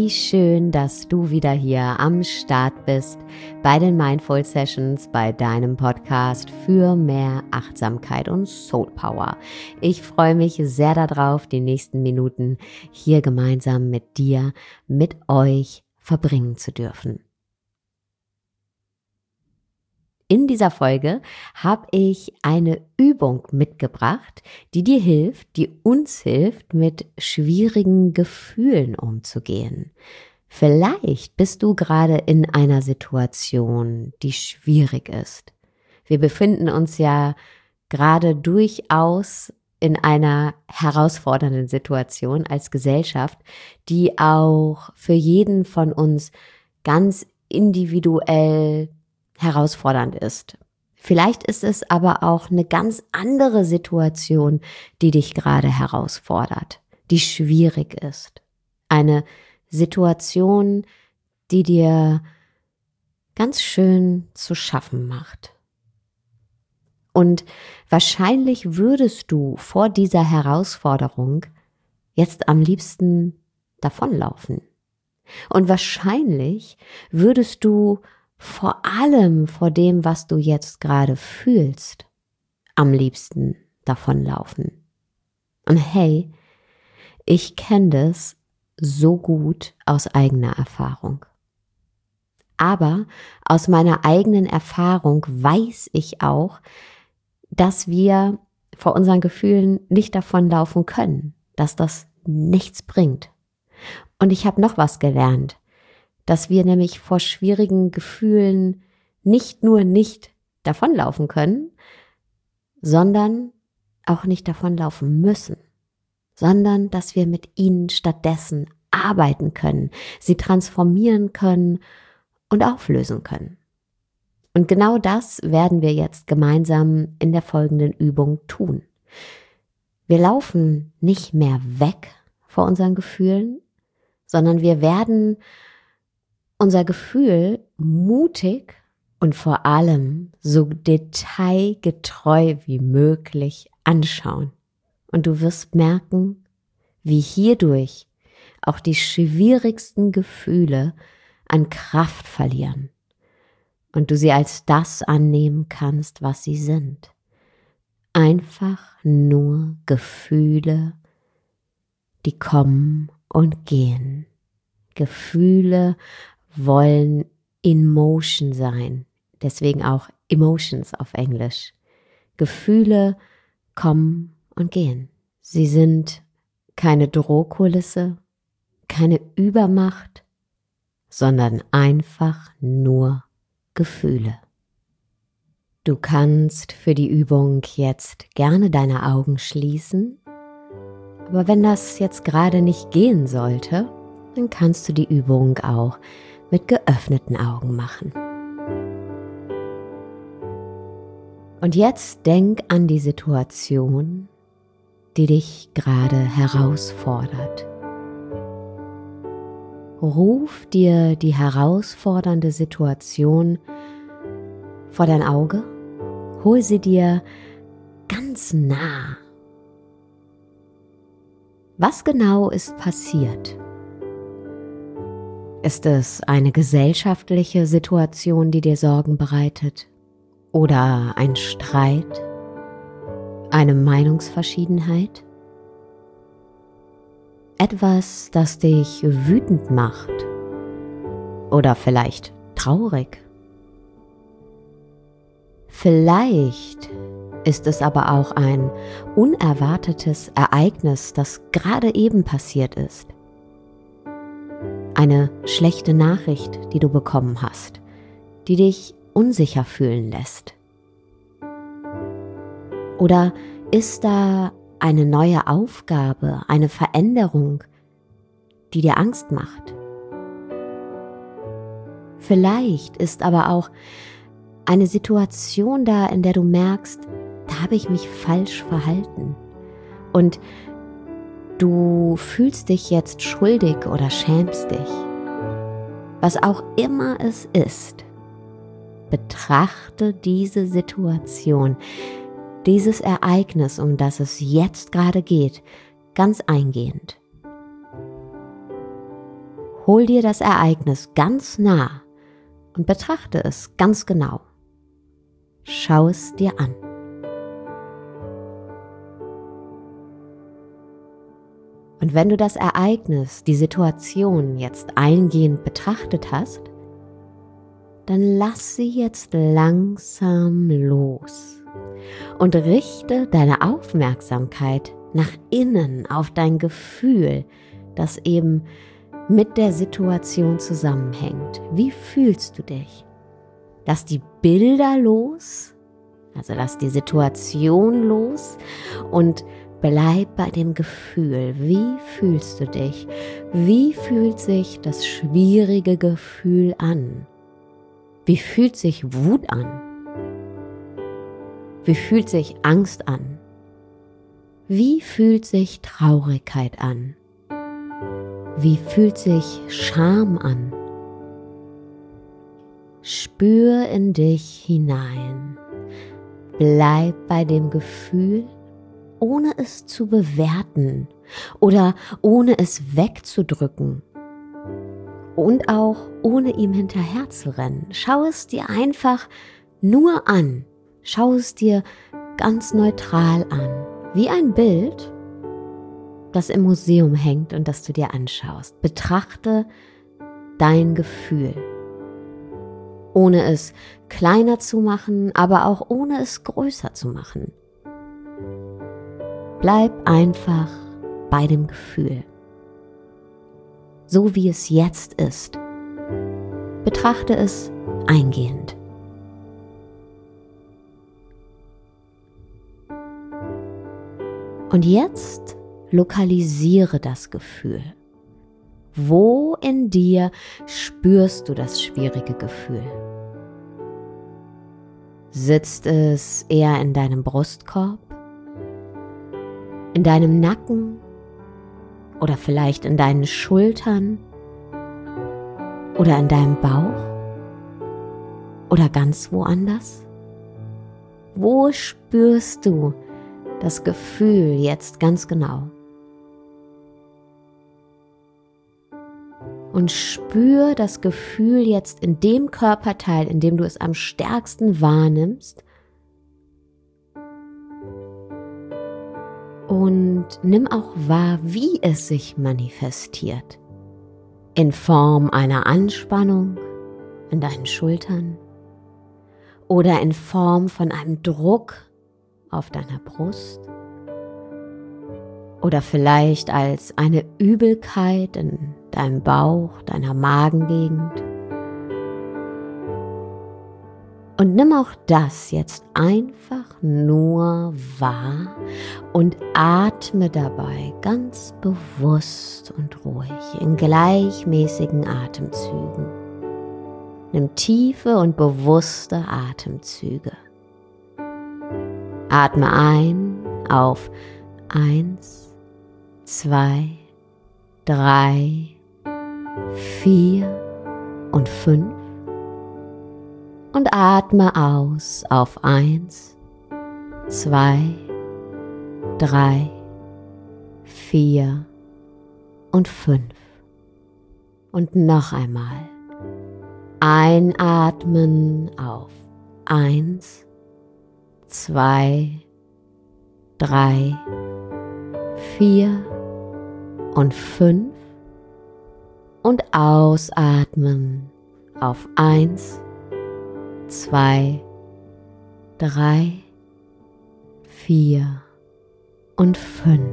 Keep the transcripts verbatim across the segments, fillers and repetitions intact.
Wie schön, dass du wieder hier am Start bist bei den Mindful Sessions, bei deinem Podcast für mehr Achtsamkeit und Soul Power. Ich freue mich sehr darauf, die nächsten Minuten hier gemeinsam mit dir, mit euch verbringen zu dürfen. In dieser Folge habe ich eine Übung mitgebracht, die dir hilft, die uns hilft, mit schwierigen Gefühlen umzugehen. Vielleicht bist du gerade in einer Situation, die schwierig ist. Wir befinden uns ja gerade durchaus in einer herausfordernden Situation als Gesellschaft, die auch für jeden von uns ganz individuell herausfordernd ist. Vielleicht ist es aber auch eine ganz andere Situation, die dich gerade herausfordert, die schwierig ist. Eine Situation, die dir ganz schön zu schaffen macht. Und wahrscheinlich würdest du vor dieser Herausforderung jetzt am liebsten davonlaufen. Und wahrscheinlich würdest du vor allem vor dem, was du jetzt gerade fühlst, am liebsten davonlaufen. Und hey, ich kenne das so gut aus eigener Erfahrung. Aber aus meiner eigenen Erfahrung weiß ich auch, dass wir vor unseren Gefühlen nicht davonlaufen können, dass das nichts bringt. Und ich habe noch was gelernt, dass wir nämlich vor schwierigen Gefühlen nicht nur nicht davonlaufen können, sondern auch nicht davonlaufen müssen, sondern dass wir mit ihnen stattdessen arbeiten können, sie transformieren können und auflösen können. Und genau das werden wir jetzt gemeinsam in der folgenden Übung tun. Wir laufen nicht mehr weg vor unseren Gefühlen, sondern wir werden unser Gefühl mutig und vor allem so detailgetreu wie möglich anschauen. Und du wirst merken, wie hierdurch auch die schwierigsten Gefühle an Kraft verlieren und du sie als das annehmen kannst, was sie sind. Einfach nur Gefühle, die kommen und gehen. Gefühle wollen in motion sein, deswegen auch Emotions auf Englisch. Gefühle kommen und gehen. Sie sind keine Drohkulisse, keine Übermacht, sondern einfach nur Gefühle. Du kannst für die Übung jetzt gerne deine Augen schließen, aber wenn das jetzt gerade nicht gehen sollte, dann kannst du die Übung auch mit geöffneten Augen machen. Und jetzt denk an die Situation, die dich gerade herausfordert. Ruf dir die herausfordernde Situation vor dein Auge, hol sie dir ganz nah. Was genau ist passiert? Ist es eine gesellschaftliche Situation, die dir Sorgen bereitet? Oder ein Streit? Eine Meinungsverschiedenheit? Etwas, das dich wütend macht? Oder vielleicht traurig? Vielleicht ist es aber auch ein unerwartetes Ereignis, das gerade eben passiert ist. Eine schlechte Nachricht, die du bekommen hast, die dich unsicher fühlen lässt. Oder ist da eine neue Aufgabe, eine Veränderung, die dir Angst macht? Vielleicht ist aber auch eine Situation da, in der du merkst, da habe ich mich falsch verhalten. Und du fühlst dich jetzt schuldig oder schämst dich. Was auch immer es ist, betrachte diese Situation, dieses Ereignis, um das es jetzt gerade geht, ganz eingehend. hol dir das Ereignis ganz nah und betrachte es ganz genau. Schau es dir an. Und wenn du das Ereignis, die Situation jetzt eingehend betrachtet hast, dann lass sie jetzt langsam los und richte deine Aufmerksamkeit nach innen auf dein Gefühl, das eben mit der Situation zusammenhängt. Wie fühlst du dich? Lass die Bilder los, also lass die Situation los und bleib bei dem Gefühl. Wie fühlst du dich? Wie fühlt sich das schwierige Gefühl an? Wie fühlt sich Wut an? Wie fühlt sich Angst an? Wie fühlt sich Traurigkeit an? Wie fühlt sich Scham an? Spür in dich hinein. Bleib bei dem Gefühl, ohne es zu bewerten oder ohne es wegzudrücken und auch ohne ihm hinterherzurennen. Schau es dir einfach nur an. Schau es dir ganz neutral an, wie ein Bild, das im Museum hängt und das du dir anschaust. Betrachte dein Gefühl, ohne es kleiner zu machen, aber auch ohne es größer zu machen. Bleib einfach bei dem Gefühl, so wie es jetzt ist. Betrachte es eingehend. Und jetzt lokalisiere das Gefühl. Wo in dir spürst du das schwierige Gefühl? Sitzt es eher in deinem Brustkorb, in deinem Nacken oder vielleicht in deinen Schultern oder in deinem Bauch oder ganz woanders? Wo spürst du das Gefühl jetzt ganz genau? Und spür das Gefühl jetzt in dem Körperteil, in dem du es am stärksten wahrnimmst. Und nimm auch wahr, wie es sich manifestiert. In Form einer Anspannung in deinen Schultern oder in Form von einem Druck auf deiner Brust oder vielleicht als eine Übelkeit in deinem Bauch, deiner Magengegend. Und nimm auch das jetzt einfach nur wahr und atme dabei ganz bewusst und ruhig in gleichmäßigen Atemzügen. Nimm tiefe und bewusste Atemzüge. Atme ein auf eins, zwei, drei, vier und fünf. Und atme aus auf eins, zwei, drei, vier und fünf. Und noch einmal. Einatmen auf eins, zwei, drei, vier und fünf. Und ausatmen auf eins, zwei, drei, vier und fünf.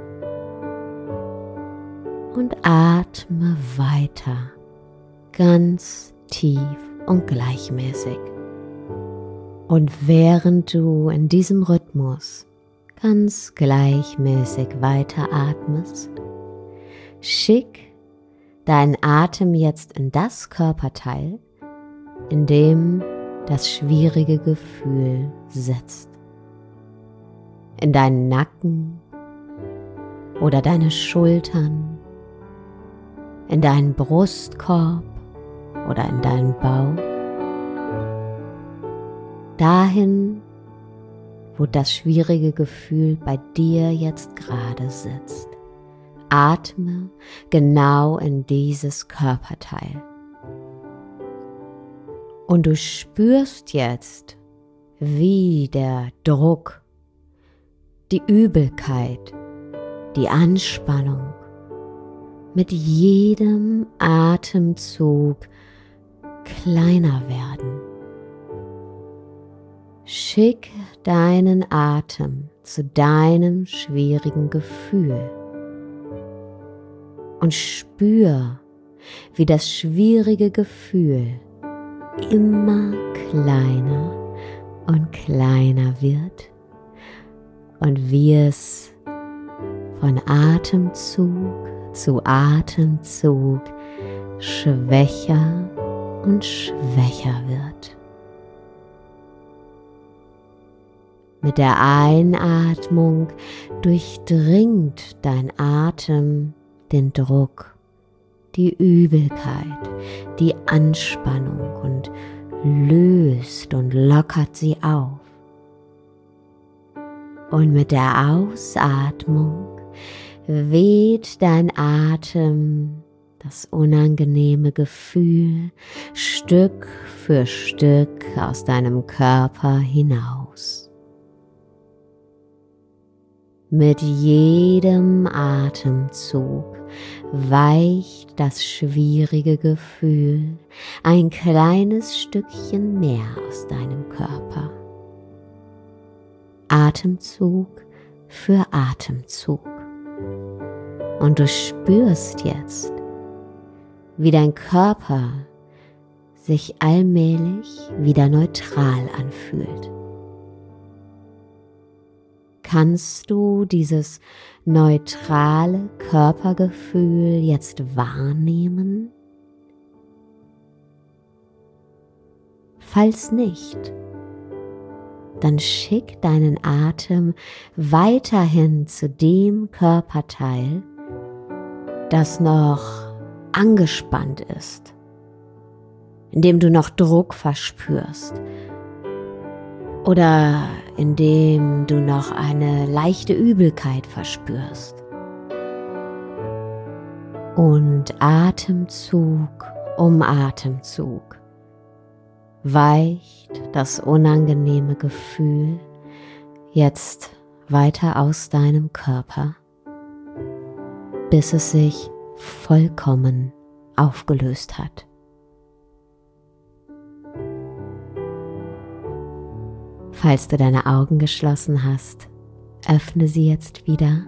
Und atme weiter, ganz tief und gleichmäßig. Und während du in diesem Rhythmus ganz gleichmäßig weiteratmest, schick deinen Atem jetzt in das Körperteil, in dem das schwierige Gefühl sitzt. In deinen Nacken oder deine Schultern, in deinen Brustkorb oder in deinen Bauch. Dahin, wo das schwierige Gefühl bei dir jetzt gerade sitzt. atme genau in dieses Körperteil. Und du spürst jetzt, wie der Druck, die Übelkeit, die Anspannung mit jedem Atemzug kleiner werden. Schick deinen Atem zu deinem schwierigen Gefühl und spür, wie das schwierige Gefühl immer kleiner und kleiner wird und wie es von Atemzug zu Atemzug schwächer und schwächer wird. Mit der Einatmung durchdringt dein Atem den Druck, die Übelkeit, die Anspannung und löst und lockert sie auf. Und mit der Ausatmung weht dein Atem das unangenehme Gefühl Stück für Stück aus deinem Körper hinaus. Mit jedem Atemzug weicht das schwierige Gefühl ein kleines Stückchen mehr aus deinem Körper. Atemzug für Atemzug. Und du spürst jetzt, wie dein Körper sich allmählich wieder neutral anfühlt. Kannst du dieses neutrale Körpergefühl jetzt wahrnehmen? Falls nicht, dann schick deinen Atem weiterhin zu dem Körperteil, das noch angespannt ist, in dem du noch Druck verspürst oder in dem du noch eine leichte Übelkeit verspürst. Und Atemzug um Atemzug weicht das unangenehme Gefühl jetzt weiter aus deinem Körper, bis es sich vollkommen aufgelöst hat. Falls du deine Augen geschlossen hast, öffne sie jetzt wieder.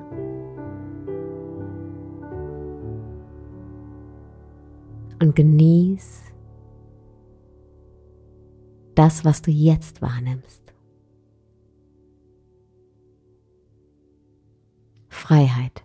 Und genieß das, was du jetzt wahrnimmst. Freiheit.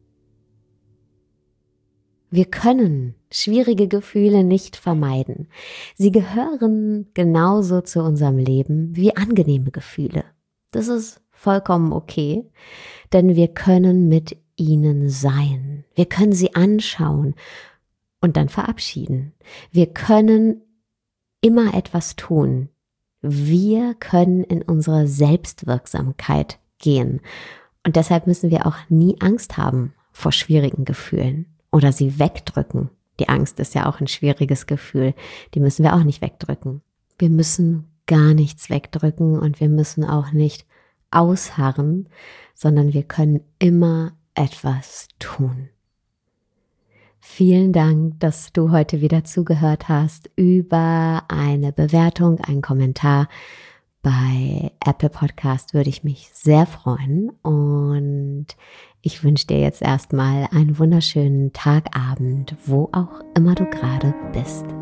Wir können schwierige Gefühle nicht vermeiden. Sie gehören genauso zu unserem Leben wie angenehme Gefühle. Das ist vollkommen okay, denn wir können mit ihnen sein. Wir können sie anschauen und dann verabschieden. Wir können immer etwas tun. Wir können in unsere Selbstwirksamkeit gehen. Und deshalb müssen wir auch nie Angst haben vor schwierigen Gefühlen oder sie wegdrücken. Die Angst ist ja auch ein schwieriges Gefühl. Die müssen wir auch nicht wegdrücken. Wir müssen gar nichts wegdrücken und wir müssen auch nicht ausharren, sondern wir können immer etwas tun. Vielen Dank, dass du heute wieder zugehört hast. Über eine Bewertung, einen Kommentar bei Apple Podcast würde ich mich sehr freuen. Und ich wünsche dir jetzt erstmal einen wunderschönen Tagabend, wo auch immer du gerade bist.